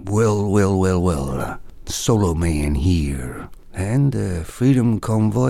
Well. Solo Man here. And Freedom Convoy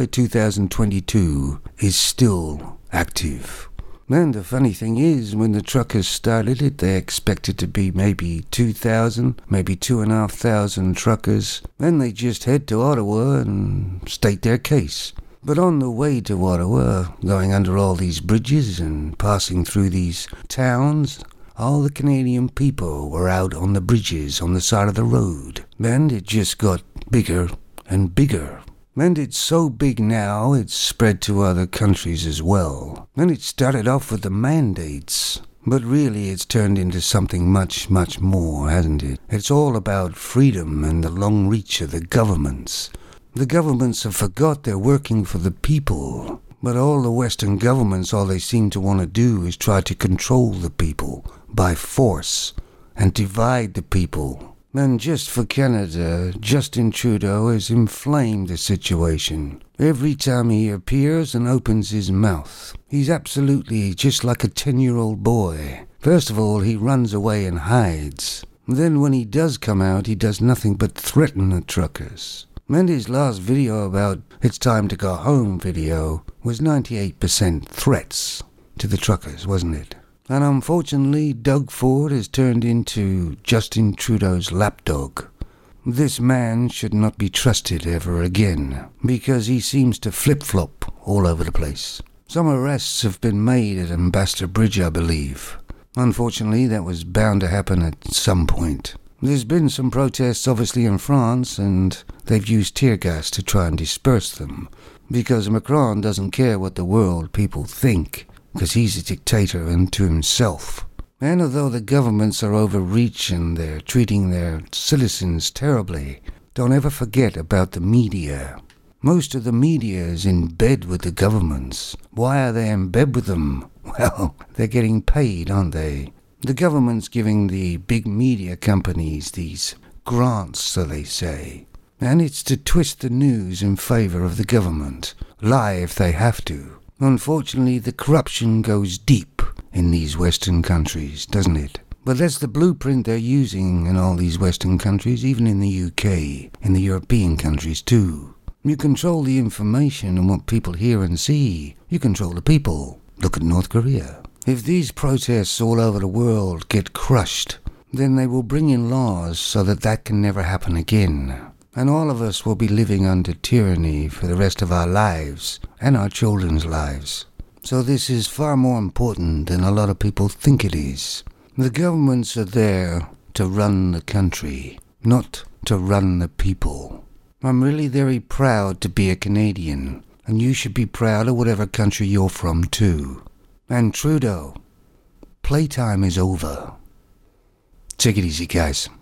2022 is still active. And the funny thing is, when the truckers started it, they expected to be maybe 2,000, maybe 2,500 truckers. Then they just head to Ottawa and state their case. But on the way to Ottawa, going under all these bridges and passing through these towns, all the Canadian people were out on the bridges on the side of the road. And it just got bigger and bigger. And it's so big now, it's spread to other countries as well. And it started off with the mandates. But really it's turned into something much, much more, hasn't it? It's all about freedom and the long reach of the governments. The governments have forgot they're working for the people. But all the Western governments, all they seem to want to do is try to control the people by force and divide the people. And just for Canada, Justin Trudeau has inflamed the situation. Every time he appears and opens his mouth, he's absolutely just like a 10-year-old boy. First of all, he runs away and hides. Then when he does come out, he does nothing but threaten the truckers. And his last video about "it's time to go home" video was 98% threats to the truckers, wasn't it? And unfortunately, Doug Ford has turned into Justin Trudeau's lapdog. This man should not be trusted ever again, because he seems to flip-flop all over the place. Some arrests have been made at Ambassador Bridge, I believe. Unfortunately, that was bound to happen at some point. There's been some protests, obviously, in France, and they've used tear gas to try and disperse them, because Macron doesn't care what the world people think, because he's a dictator unto himself. And although the governments are overreaching, they're treating their citizens terribly, don't ever forget about the media. Most of the media is in bed with the governments. Why are they in bed with them? Well, they're getting paid, aren't they? The government's giving the big media companies these grants, so they say. And it's to twist the news in favor of the government. Lie if they have to. Unfortunately, the corruption goes deep in these Western countries, doesn't it? But that's the blueprint they're using in all these Western countries, even in the UK, in the European countries too. You control the information and what people hear and see. You control the people. Look at North Korea. If these protests all over the world get crushed, then they will bring in laws so that can never happen again. And all of us will be living under tyranny for the rest of our lives and our children's lives. So this is far more important than a lot of people think it is. The governments are there to run the country, not to run the people. I'm really very proud to be a Canadian, and you should be proud of whatever country you're from too. And Trudeau, playtime is over. Take it easy, guys.